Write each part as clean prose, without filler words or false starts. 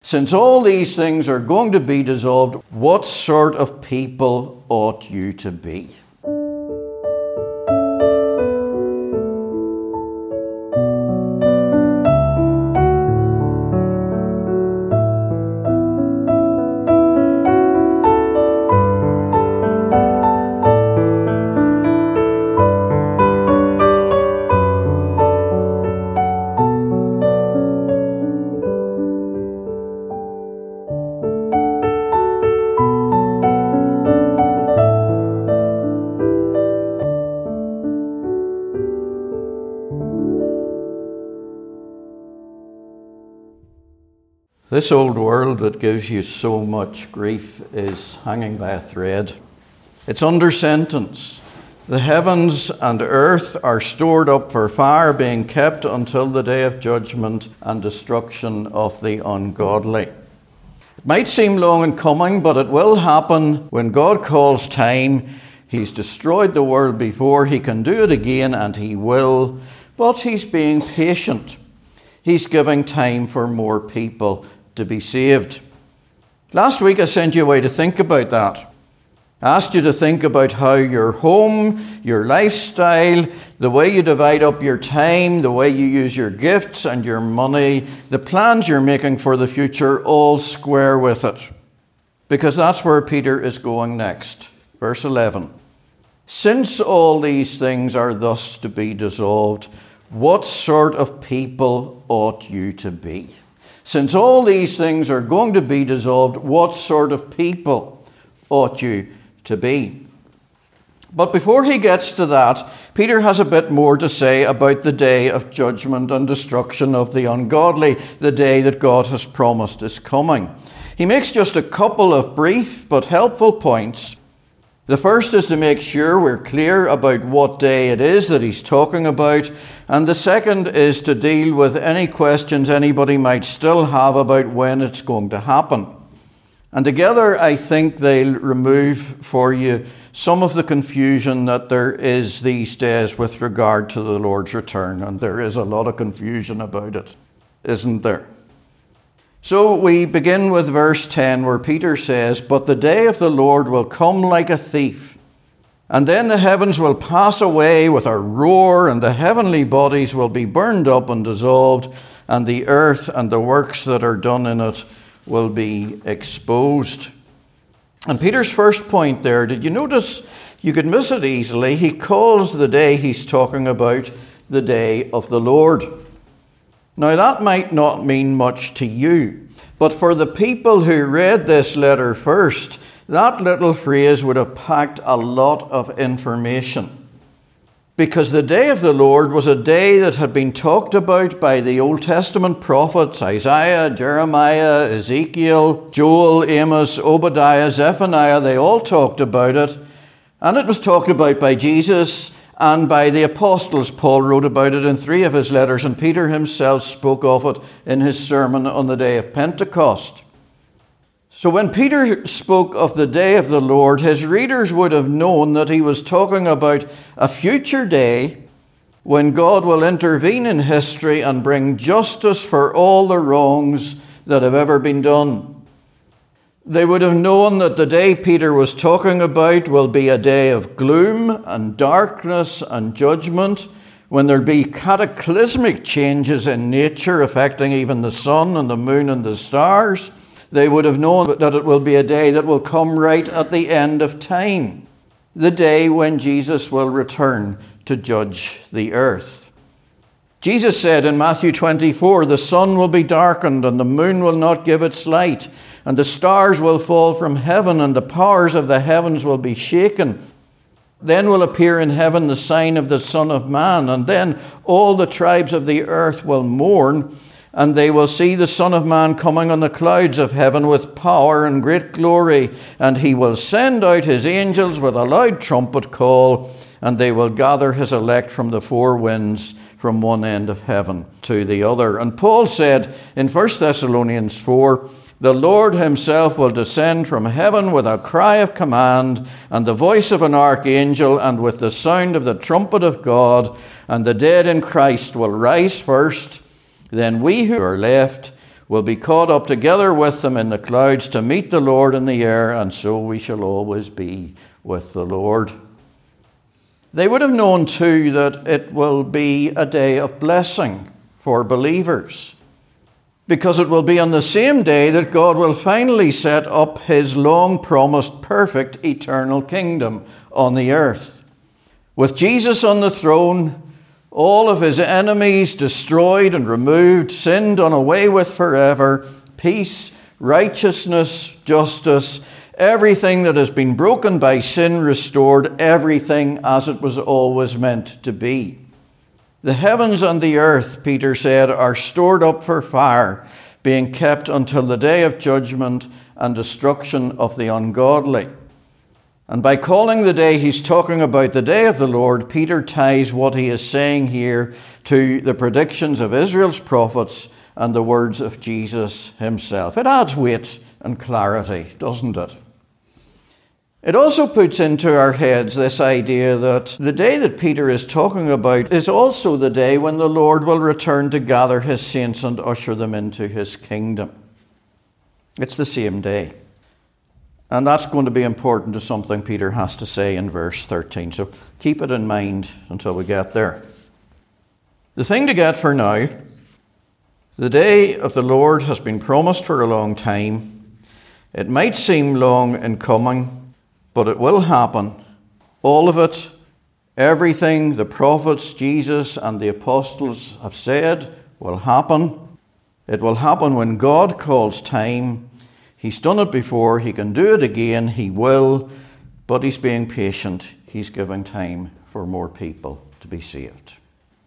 Since all these things are going to be dissolved, what sort of people ought you to be? This old world that gives you so much grief is hanging by a thread. It's under sentence. The heavens and earth are stored up for fire, being kept until the day of judgment and destruction of the ungodly. It might seem long in coming, but it will happen when God calls time. He's destroyed the world before. He can do it again, and he will. But he's being patient. He's giving time for more people to be saved. Last week I sent you away to think about that. I asked you to think about how your home, your lifestyle, the way you divide up your time, the way you use your gifts and your money, the plans you're making for the future all square with it. Because that's where Peter is going next. Verse 11. Since all these things are thus to be dissolved, what sort of people ought you to be? Since all these things are going to be dissolved, what sort of people ought you to be? But before he gets to that, Peter has a bit more to say about the day of judgment and destruction of the ungodly, the day that God has promised is coming. He makes just a couple of brief but helpful points. The first is to make sure we're clear about what day it is that he's talking about, and the second is to deal with any questions anybody might still have about when it's going to happen. And together, I think they'll remove for you some of the confusion that there is these days with regard to the Lord's return, and there is a lot of confusion about it, isn't there? So we begin with verse 10 where Peter says, "But the day of the Lord will come like a thief, and then the heavens will pass away with a roar, and the heavenly bodies will be burned up and dissolved, and the earth and the works that are done in it will be exposed." And Peter's first point there, did you notice? You could miss it easily. He calls the day he's talking about the day of the Lord. Now, that might not mean much to you, but for the people who read this letter first, that little phrase would have packed a lot of information. Because the day of the Lord was a day that had been talked about by the Old Testament prophets, Isaiah, Jeremiah, Ezekiel, Joel, Amos, Obadiah, Zephaniah. They all talked about it. And it was talked about by Jesus and by the apostles. Paul wrote about it in 3 of his letters, and Peter himself spoke of it in his sermon on the day of Pentecost. So when Peter spoke of the day of the Lord, his readers would have known that he was talking about a future day when God will intervene in history and bring justice for all the wrongs that have ever been done. They would have known that the day Peter was talking about will be a day of gloom and darkness and judgment, when there'll be cataclysmic changes in nature affecting even the sun and the moon and the stars. They would have known that it will be a day that will come right at the end of time, the day when Jesus will return to judge the earth. Jesus said in Matthew 24, "The sun will be darkened and the moon will not give its light, and the stars will fall from heaven, and the powers of the heavens will be shaken. Then will appear in heaven the sign of the Son of Man, and then all the tribes of the earth will mourn, and they will see the Son of Man coming on the clouds of heaven with power and great glory, and he will send out his angels with a loud trumpet call, and they will gather his elect from the 4 winds, from one end of heaven to the other." And Paul said in 1 Thessalonians 4, "The Lord himself will descend from heaven with a cry of command, and the voice of an archangel, and with the sound of the trumpet of God, and the dead in Christ will rise first. Then we who are left will be caught up together with them in the clouds to meet the Lord in the air, and so we shall always be with the Lord. They would have known too that it will be a day of blessing for believers, because it will be on the same day that God will finally set up his long-promised perfect eternal kingdom on the earth. With Jesus on the throne, all of his enemies destroyed and removed, sin done away with forever, peace, righteousness, justice, everything that has been broken by sin restored, everything as it was always meant to be. The heavens and the earth, Peter said, are stored up for fire, being kept until the day of judgment and destruction of the ungodly. And by calling the day he's talking about the day of the Lord, Peter ties what he is saying here to the predictions of Israel's prophets and the words of Jesus himself. It adds weight and clarity, doesn't it? It also puts into our heads this idea that the day that Peter is talking about is also the day when the Lord will return to gather his saints and usher them into his kingdom. It's the same day. And that's going to be important to something Peter has to say in verse 13. So keep it in mind until we get there. The thing to get for now, the day of the Lord has been promised for a long time. It might seem long in coming, but it will happen. All of it, everything the prophets, Jesus, and the apostles have said will happen. It will happen when God calls time. He's done it before. He can do it again. He will. But he's being patient. He's giving time for more people to be saved.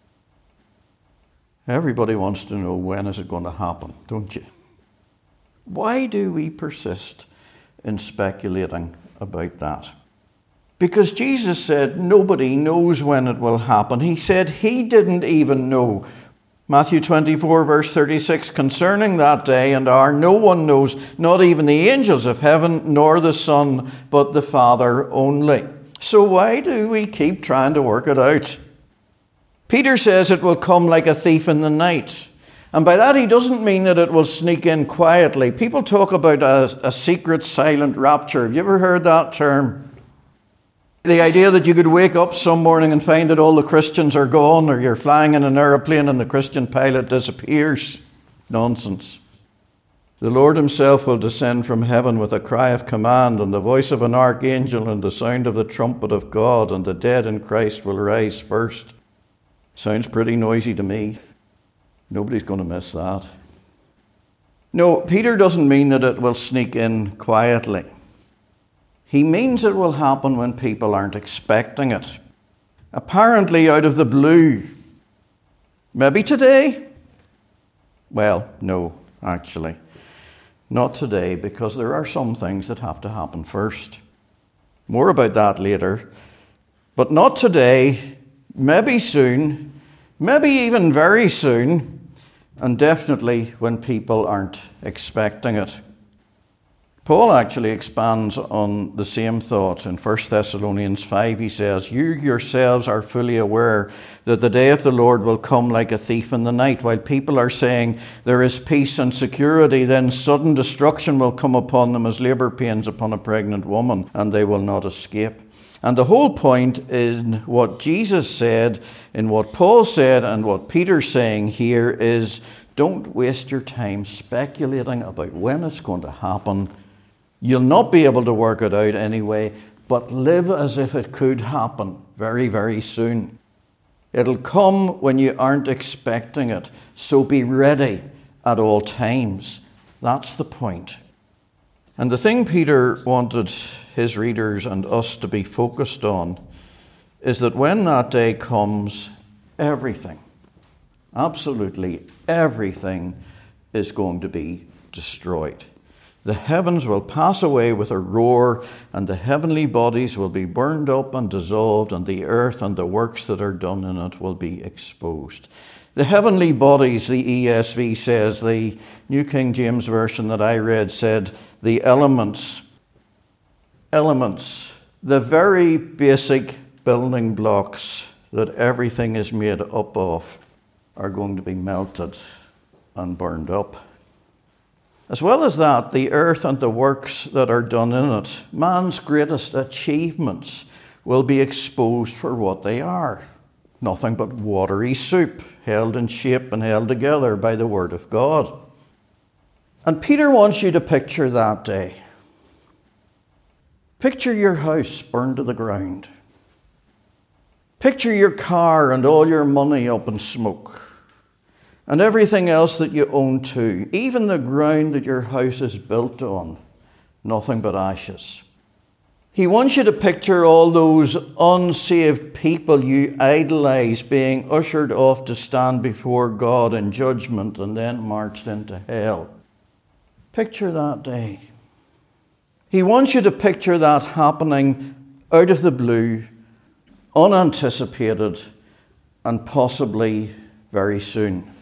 Everybody wants to know, when is it going to happen, don't you? Why do we persist in speculating about that? Because Jesus said nobody knows when it will happen. He said he didn't even know. Matthew 24 verse 36, concerning that day and hour, no one knows, not even the angels of heaven, nor the Son, but the Father only. So why do we keep trying to work it out? Peter says it will come like a thief in the night. And by that he doesn't mean that it will sneak in quietly. People talk about a secret silent rapture. Have you ever heard that term? The idea that you could wake up some morning and find that all the Christians are gone, or you're flying in an aeroplane and the Christian pilot disappears. Nonsense. The Lord himself will descend from heaven with a cry of command and the voice of an archangel and the sound of the trumpet of God, and the dead in Christ will rise first. Sounds pretty noisy to me. Nobody's going to miss that. No, Peter doesn't mean that it will sneak in quietly. He means it will happen when people aren't expecting it. Apparently out of the blue. Maybe today? Well, no, actually. Not today, because there are some things that have to happen first. More about that later. But not today. Maybe soon. Maybe even very soon. And definitely when people aren't expecting it. Paul actually expands on the same thought in 1 Thessalonians 5. He says, you yourselves are fully aware that the day of the Lord will come like a thief in the night. While people are saying there is peace and security, then sudden destruction will come upon them as labor pains upon a pregnant woman, and they will not escape. And the whole point in what Jesus said, in what Paul said, and what Peter's saying here is, don't waste your time speculating about when it's going to happen. You'll not be able to work it out anyway, but live as if it could happen very, very soon. It'll come when you aren't expecting it, so be ready at all times. That's the point. And the thing Peter wanted his readers and us to be focused on is that when that day comes, everything, absolutely everything, is going to be destroyed. The heavens will pass away with a roar, and the heavenly bodies will be burned up and dissolved, and the earth and the works that are done in it will be exposed. The heavenly bodies, the ESV says, the New King James Version that I read said, the elements, the very basic building blocks that everything is made up of, are going to be melted and burned up. As well as that, the earth and the works that are done in it, man's greatest achievements, will be exposed for what they are. Nothing but watery soup, held in shape and held together by the Word of God. And Peter wants you to picture that day. Picture your house burned to the ground. Picture your car and all your money up in smoke. And everything else that you own too, even the ground that your house is built on, nothing but ashes. He wants you to picture all those unsaved people you idolize being ushered off to stand before God in judgment and then marched into hell. Picture that day. He wants you to picture that happening out of the blue, unanticipated, and possibly very soon.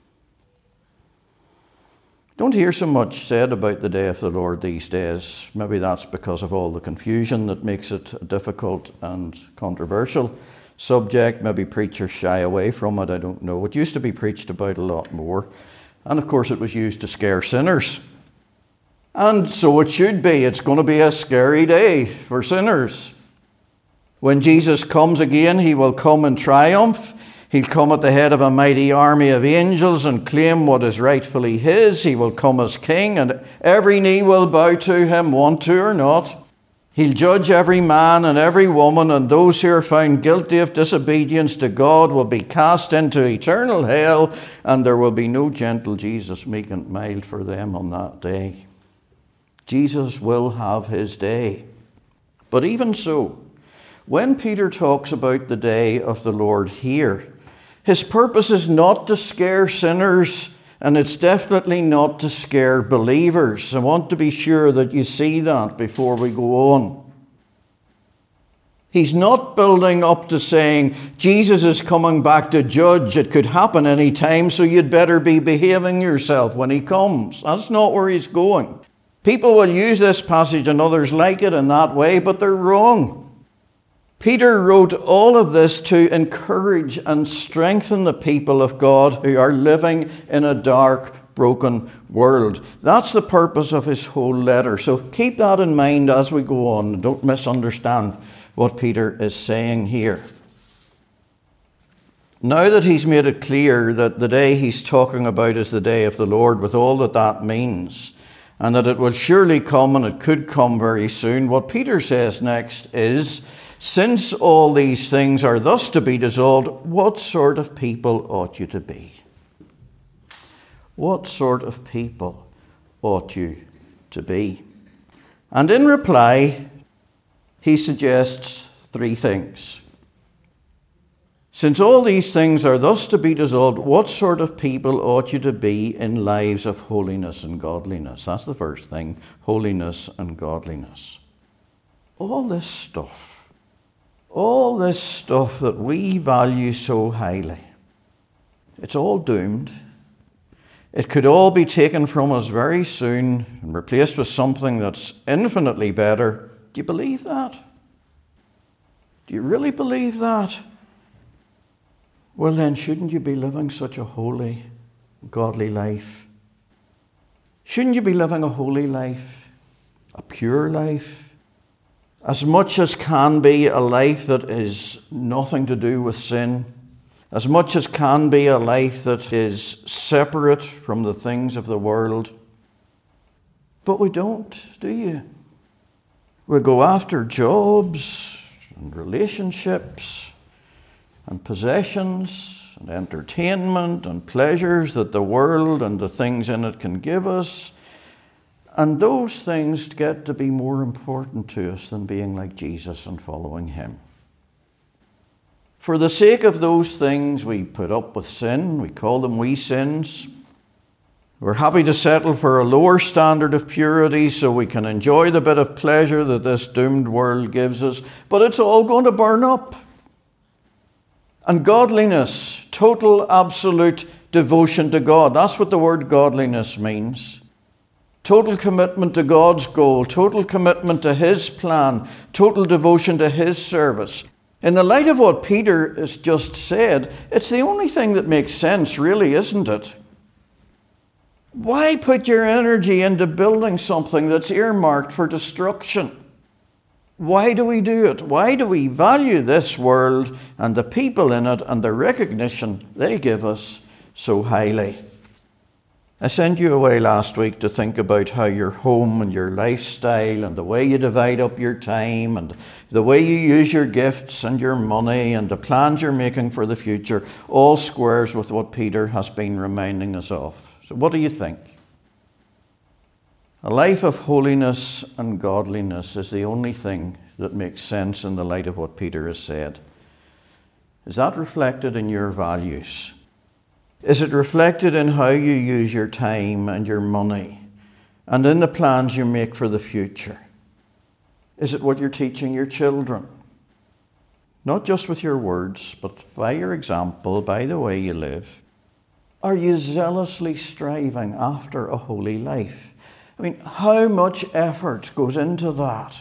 Don't hear so much said about the day of the Lord these days. Maybe that's because of all the confusion that makes it a difficult and controversial subject. Maybe preachers shy away from it, I don't know. It used to be preached about a lot more. And of course it was used to scare sinners. And so it should be. It's going to be a scary day for sinners. When Jesus comes again, he will come in triumph. He'll come at the head of a mighty army of angels and claim what is rightfully his. He will come as king, and every knee will bow to him, want to or not. He'll judge every man and every woman, and those who are found guilty of disobedience to God will be cast into eternal hell, and there will be no gentle Jesus, meek and mild, for them on that day. Jesus will have his day. But even so, when Peter talks about the day of the Lord here, his purpose is not to scare sinners, and it's definitely not to scare believers. I want to be sure that you see that before we go on. He's not building up to saying, Jesus is coming back to judge. It could happen any time, so you'd better be behaving yourself when he comes. That's not where he's going. People will use this passage and others like it in that way, but they're wrong. Peter wrote all of this to encourage and strengthen the people of God who are living in a dark, broken world. That's the purpose of his whole letter. So keep that in mind as we go on. Don't misunderstand what Peter is saying here. Now that he's made it clear that the day he's talking about is the day of the Lord, with all that that means, and that it will surely come and it could come very soon, what Peter says next is, since all these things are thus to be dissolved, what sort of people ought you to be? What sort of people ought you to be? And in reply, he suggests three things. Since all these things are thus to be dissolved, what sort of people ought you to be in lives of holiness and godliness? That's the first thing, holiness and godliness. All this stuff that we value so highly, it's all doomed. It could all be taken from us very soon and replaced with something that's infinitely better. Do you believe that? Do you really believe that? Well then, shouldn't you be living such a holy, godly life? Shouldn't you be living a holy life, a pure life? As much as can be a life that is nothing to do with sin, as much as can be a life that is separate from the things of the world. But we don't, do you? We go after jobs and relationships and possessions and entertainment and pleasures that the world and the things in it can give us. And those things get to be more important to us than being like Jesus and following him. For the sake of those things, we put up with sin. We call them wee sins. We're happy to settle for a lower standard of purity so we can enjoy the bit of pleasure that this doomed world gives us. But it's all going to burn up. And godliness, total, absolute devotion to God. That's what the word godliness means. Total commitment to God's goal, total commitment to his plan, total devotion to his service. In the light of what Peter has just said, it's the only thing that makes sense, really, isn't it? Why put your energy into building something that's earmarked for destruction? Why do we do it? Why do we value this world and the people in it and the recognition they give us so highly? I sent you away last week to think about how your home and your lifestyle and the way you divide up your time and the way you use your gifts and your money and the plans you're making for the future all squares with what Peter has been reminding us of. So what do you think? A life of holiness and godliness is the only thing that makes sense in the light of what Peter has said. Is that reflected in your values? Is it reflected in how you use your time and your money and in the plans you make for the future? Is it what you're teaching your children? Not just with your words, but by your example, by the way you live. Are you zealously striving after a holy life? I mean, how much effort goes into that?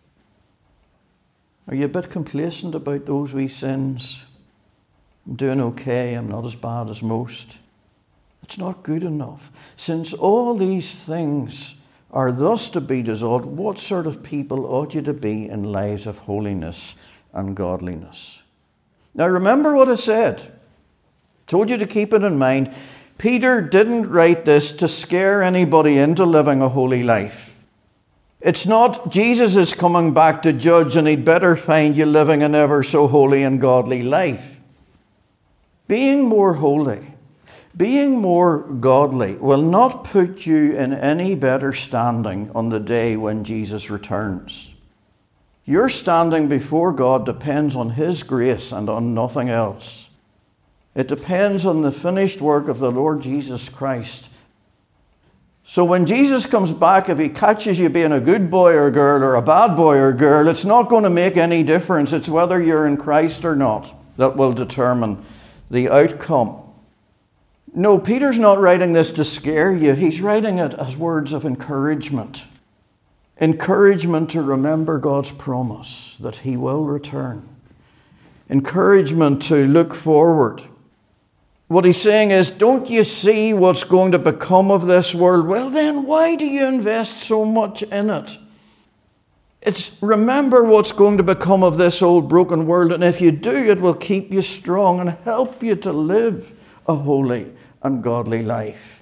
Are you a bit complacent about those wee sins? I'm doing okay, I'm not as bad as most. It's not good enough. Since all these things are thus to be dissolved, what sort of people ought you to be in lives of holiness and godliness? Now remember what I said. I told you to keep it in mind. Peter didn't write this to scare anybody into living a holy life. It's not Jesus is coming back to judge and he'd better find you living an ever so holy and godly life. Being more holy, being more godly will not put you in any better standing on the day when Jesus returns. Your standing before God depends on His grace and on nothing else. It depends on the finished work of the Lord Jesus Christ. So when Jesus comes back, if He catches you being a good boy or girl or a bad boy or girl, it's not going to make any difference. It's whether you're in Christ or not that will determine the outcome. No, Peter's not writing this to scare you. He's writing it as words of encouragement. Encouragement to remember God's promise that He will return. Encouragement to look forward. What he's saying is, don't you see what's going to become of this world? Well then, why do you invest so much in it? It's remember what's going to become of this old broken world, and if you do, it will keep you strong and help you to live a holy and godly life.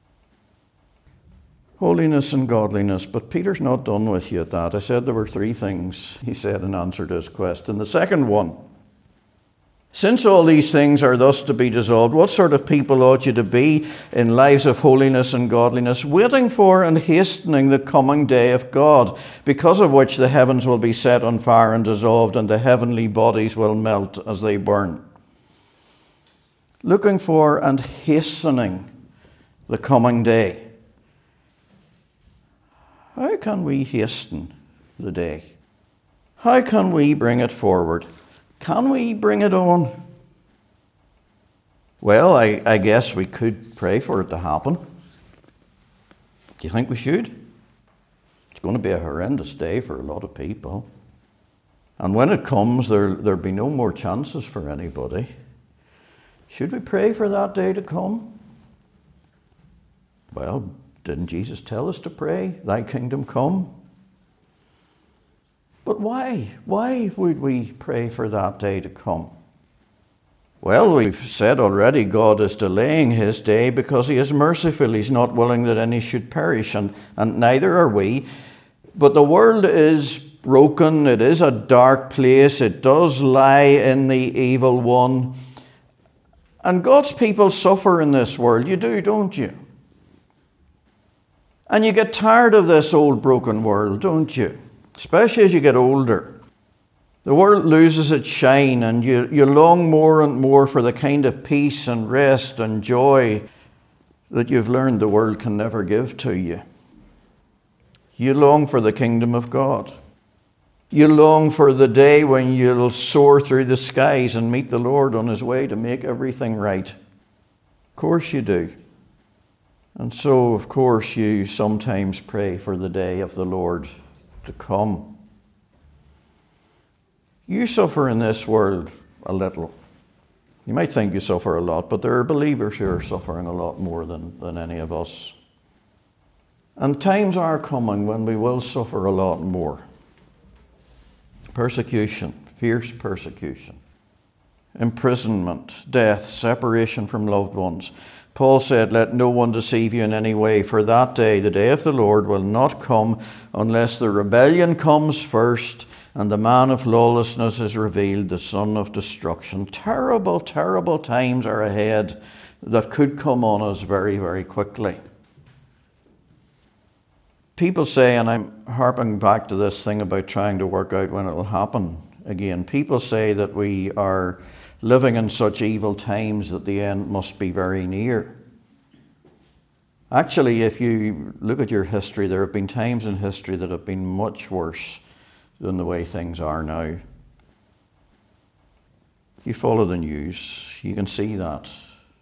Holiness and godliness, but Peter's not done with you at that. I said there were three things he said in answer to his question. The second one, since all these things are thus to be dissolved, what sort of people ought you to be in lives of holiness and godliness, waiting for and hastening the coming day of God, because of which the heavens will be set on fire and dissolved, and the heavenly bodies will melt as they burn. Looking for and hastening the coming day. How can we hasten the day? How can we bring it forward? Can we bring it on? Well, I guess we could pray for it to happen. Do you think we should? It's going to be a horrendous day for a lot of people. And when it comes, there'll be no more chances for anybody. Should we pray for that day to come? Well, didn't Jesus tell us to pray, "Thy kingdom come"? But why? Why would we pray for that day to come? Well, we've said already God is delaying His day because He is merciful. He's not willing that any should perish, and neither are we. But the world is broken. It is a dark place. It does lie in the evil one. And God's people suffer in this world. You do, don't you? And you get tired of this old broken world, don't you? Especially as you get older. The world loses its shine, and you long more and more for the kind of peace and rest and joy that you've learned the world can never give to you. You long for the kingdom of God. You long for the day when you'll soar through the skies and meet the Lord on His way to make everything right. Of course you do. And so, of course, you sometimes pray for the day of the Lord to come. You suffer in this world a little. You might think you suffer a lot, but there are believers who are suffering a lot more than any of us. And times are coming when we will suffer a lot more. Persecution, fierce persecution, imprisonment, death, separation from loved ones. Paul said, "Let no one deceive you in any way, for that day, the day of the Lord, will not come unless the rebellion comes first and the man of lawlessness is revealed, the son of destruction." Terrible, terrible times are ahead that could come on us very, very quickly. People say, and I'm harping back to this thing about trying to work out when it will happen again. People say that we are living in such evil times that the end must be very near. Actually, if you look at your history, there have been times in history that have been much worse than the way things are now. You follow the news, you can see that.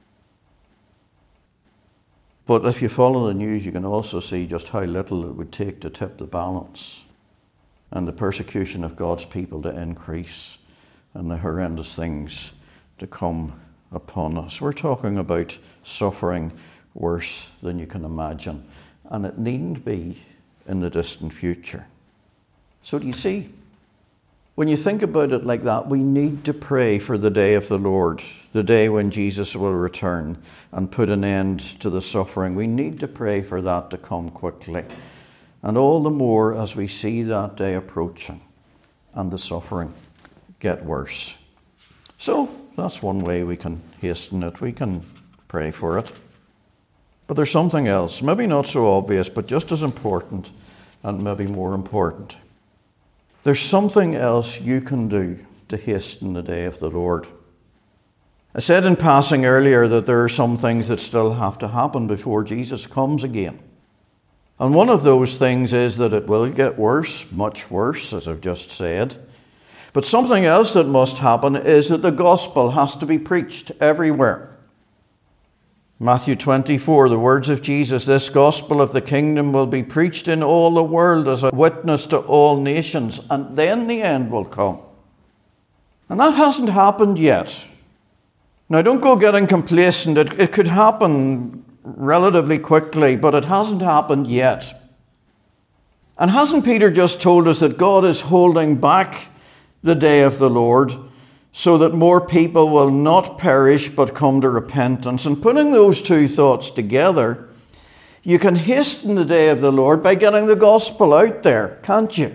But if you follow the news, you can also see just how little it would take to tip the balance and the persecution of God's people to increase and the horrendous things to come upon us. We're talking about suffering worse than you can imagine, and it needn't be in the distant future. So do you see? When you think about it like that, we need to pray for the day of the Lord, the day when Jesus will return and put an end to the suffering. We need to pray for that to come quickly. And all the more as we see that day approaching and the suffering get worse. So that's one way we can hasten it. We can pray for it. But there's something else, maybe not so obvious, but just as important and maybe more important. There's something else you can do to hasten the day of the Lord. I said in passing earlier that there are some things that still have to happen before Jesus comes again. And one of those things is that it will get worse, much worse, as I've just said. But something else that must happen is that the gospel has to be preached everywhere. Matthew 24, the words of Jesus, "This gospel of the kingdom will be preached in all the world as a witness to all nations, and then the end will come." And that hasn't happened yet. Now, don't go getting complacent. It could happen relatively quickly, but it hasn't happened yet. And hasn't Peter just told us that God is holding back the day of the Lord so that more people will not perish but come to repentance? And putting those two thoughts together, you can hasten the day of the Lord by getting the gospel out there, can't you?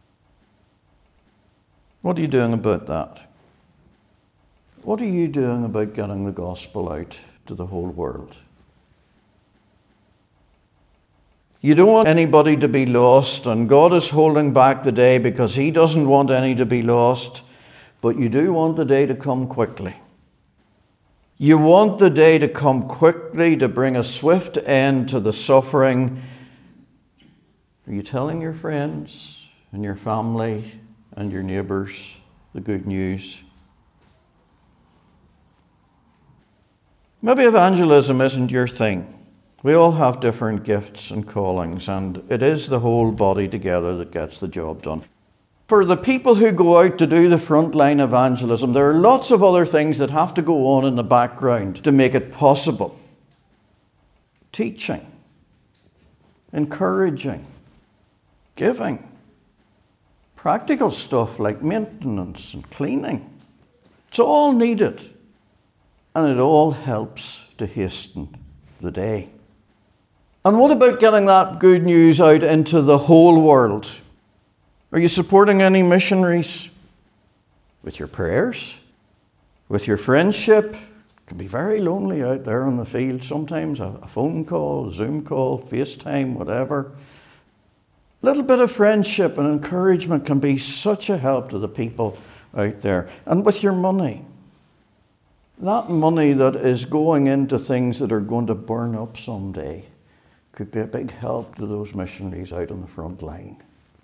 What are you doing about that? What are you doing about getting the gospel out to the whole world? You don't want anybody to be lost, and God is holding back the day because He doesn't want any to be lost. But you do want the day to come quickly. You want the day to come quickly to bring a swift end to the suffering. Are you telling your friends and your family and your neighbours the good news? Maybe evangelism isn't your thing. We all have different gifts and callings, and it is the whole body together that gets the job done. For the people who go out to do the frontline evangelism, there are lots of other things that have to go on in the background to make it possible. Teaching, encouraging, giving, practical stuff like maintenance and cleaning. It's all needed, and it all helps to hasten the day. And what about getting that good news out into the whole world? Are you supporting any missionaries? With your prayers? With your friendship? It can be very lonely out there on the field sometimes. A phone call, a Zoom call, FaceTime, whatever. A little bit of friendship and encouragement can be such a help to the people out there. And with your money. That money that is going into things that are going to burn up someday could be a big help to those missionaries out on the front line.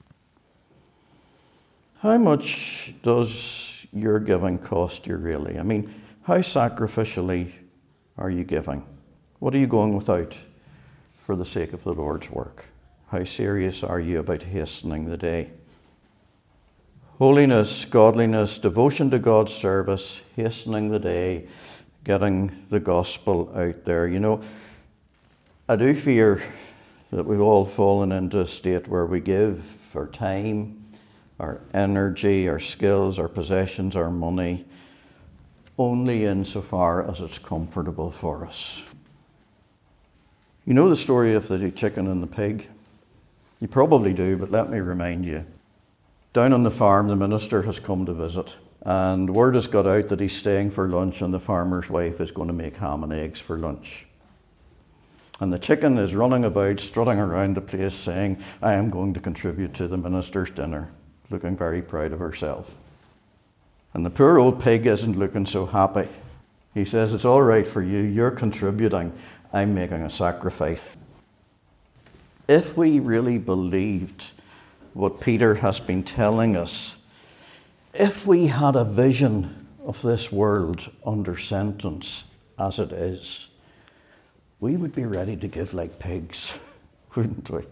How much does your giving cost you really? I mean, how sacrificially are you giving? What are you going without for the sake of the Lord's work? How serious are you about hastening the day? Holiness, godliness, devotion to God's service, hastening the day, getting the gospel out there. You know, I do fear that we've all fallen into a state where we give our time, our energy, our skills, our possessions, our money, only insofar as it's comfortable for us. You know the story of the chicken and the pig? You probably do, but let me remind you. Down on the farm, the minister has come to visit, and word has got out that he's staying for lunch, and the farmer's wife is going to make ham and eggs for lunch. And the chicken is running about, strutting around the place, saying, I am going to contribute to the minister's dinner, looking very proud of herself. And the poor old pig isn't looking so happy. He says, it's all right for you, you're contributing, I'm making a sacrifice. If we really believed what Peter has been telling us, if we had a vision of this world under sentence as it is, we would be ready to give like pigs, wouldn't we?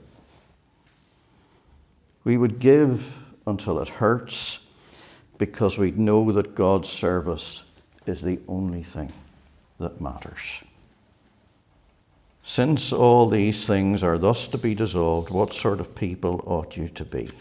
We would give until it hurts, because we know that God's service is the only thing that matters. Since all these things are thus to be dissolved, what sort of people ought you to be?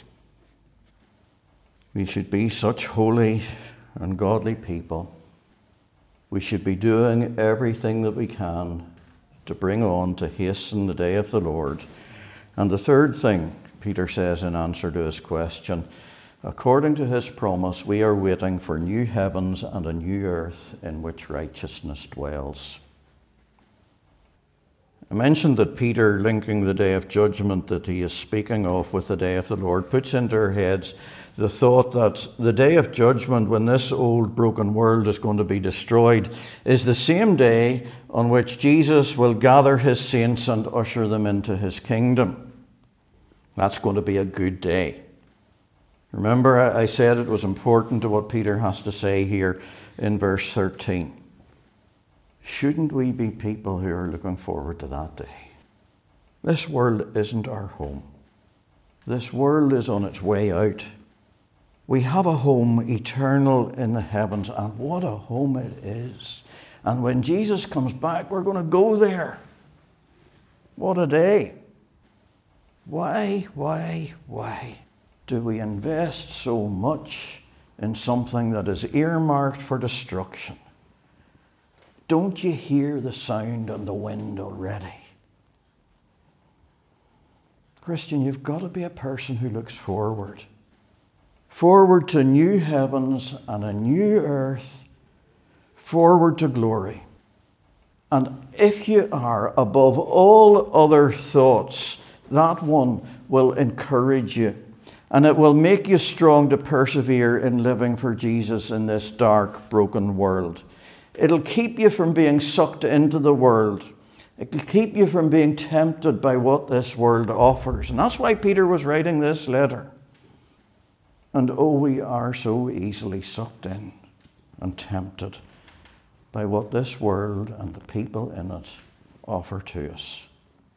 We should be such holy and godly people. We should be doing everything that we can to bring on, to hasten the day of the Lord. And the third thing, Peter says in answer to his question, according to his promise, we are waiting for new heavens and a new earth in which righteousness dwells. I mentioned that Peter, linking the day of judgment that he is speaking of with the day of the Lord, puts into our heads the thought that the day of judgment, when this old broken world is going to be destroyed, is the same day on which Jesus will gather his saints and usher them into his kingdom. That's going to be a good day. Remember, I said it was important to what Peter has to say here in verse 13. Shouldn't we be people who are looking forward to that day? This world isn't our home. This world is on its way out. We have a home eternal in the heavens, and what a home it is. And when Jesus comes back, we're going to go there. What a day. Why do we invest so much in something that is earmarked for destruction? Don't you hear the sound on the wind already? Christian, you've got to be a person who looks forward. Forward to new heavens and a new earth. Forward to glory. And if you are above all other thoughts, that one will encourage you. And it will make you strong to persevere in living for Jesus in this dark, broken world. It'll keep you from being sucked into the world. It'll keep you from being tempted by what this world offers. And that's why Peter was writing this letter. And oh, we are so easily sucked in and tempted by what this world and the people in it offer to us.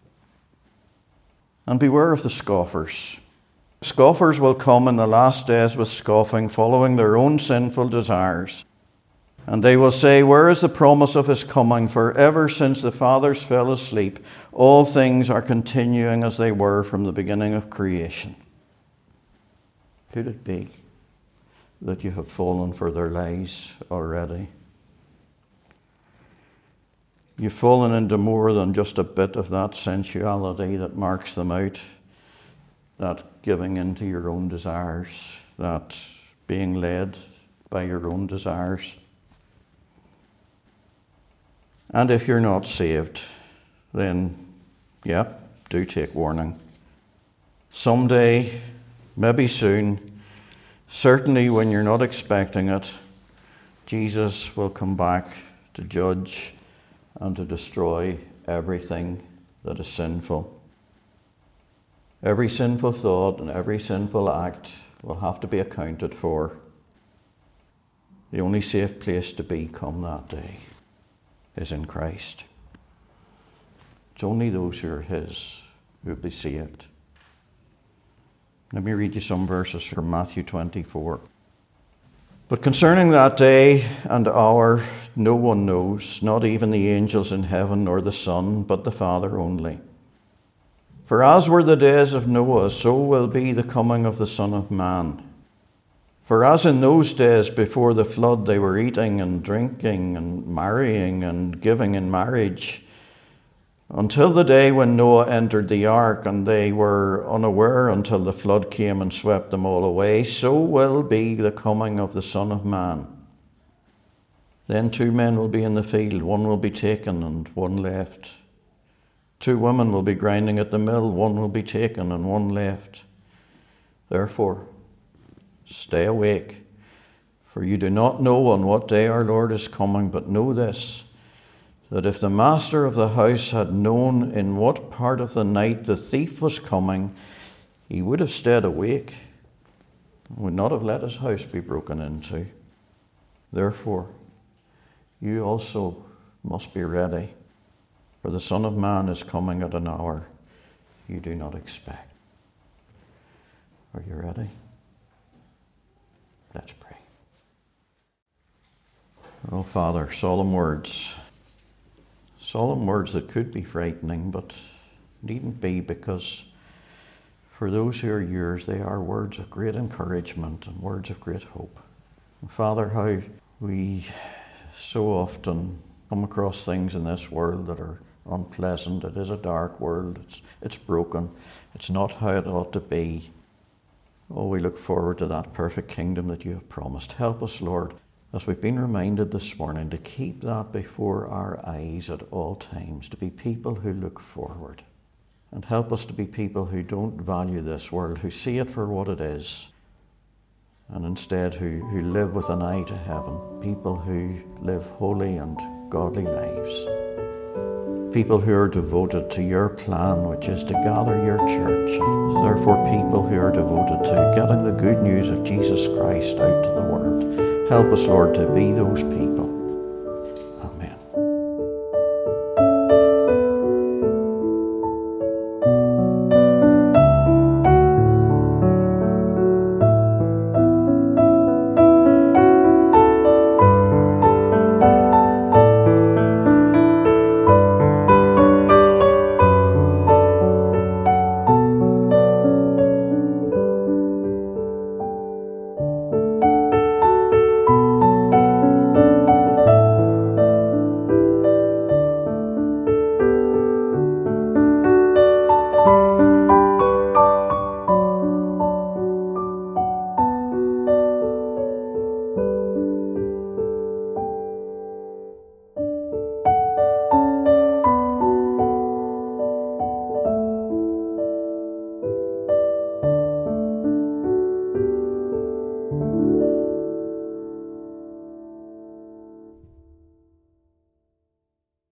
And beware of the scoffers. Scoffers will come in the last days with scoffing, following their own sinful desires. And they will say, where is the promise of his coming? For ever since the fathers fell asleep, all things are continuing as they were from the beginning of creation. Could it be that you have fallen for their lies already? You've fallen into more than just a bit of that sensuality that marks them out, that giving into your own desires, that being led by your own desires. And if you're not saved, then, do take warning. Someday, maybe soon, certainly when you're not expecting it, Jesus will come back to judge and to destroy everything that is sinful. Every sinful thought and every sinful act will have to be accounted for. The only safe place to be come that day is in Christ. It's only those who are his who will be saved. Let me read you some verses from Matthew 24. But concerning that day and hour, no one knows, not even the angels in heaven nor the Son, but the Father only. For as were the days of Noah, so will be the coming of the Son of Man. For as in those days before the flood they were eating and drinking and marrying and giving in marriage, until the day when Noah entered the ark, and they were unaware until the flood came and swept them all away, so will be the coming of the Son of Man. Then 2 men will be in the field, one will be taken and one left. 2 women will be grinding at the mill, one will be taken and one left. Therefore, stay awake, for you do not know on what day our Lord is coming, but know this, that if the master of the house had known in what part of the night the thief was coming, he would have stayed awake and would not have let his house be broken into. Therefore, you also must be ready, for the Son of Man is coming at an hour you do not expect. Are you ready? Let's pray. Oh, Father, solemn words that could be frightening, but needn't be, because for those who are yours, they are words of great encouragement and words of great hope. And Father, how we so often come across things in this world that are unpleasant. It is a dark world. It's broken. It's not how it ought to be. Oh, we look forward to that perfect kingdom that you have promised. Help us, Lord, as we've been reminded this morning, to keep that before our eyes at all times, to be people who look forward. And help us to be people who don't value this world, who see it for what it is, and instead who live with an eye to heaven. People who live holy and godly lives. People who are devoted to your plan, which is to gather your church. Therefore, people who are devoted to getting the good news of Jesus Christ out to the world. Help us, Lord, to be those people.